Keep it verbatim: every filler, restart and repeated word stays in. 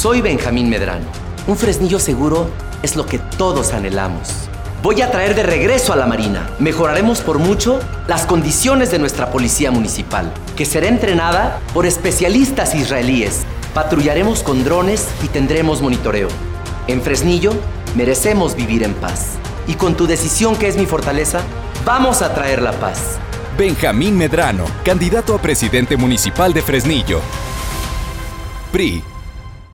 Soy Benjamín Medrano. Un Fresnillo seguro es lo que todos anhelamos. Voy a traer de regreso a la Marina. Mejoraremos por mucho las condiciones de nuestra policía municipal, que será entrenada por especialistas israelíes. Patrullaremos con drones y tendremos monitoreo. En Fresnillo merecemos vivir en paz. Y con tu decisión, que es mi fortaleza, vamos a traer la paz. Benjamín Medrano, candidato a presidente municipal de Fresnillo. P R I.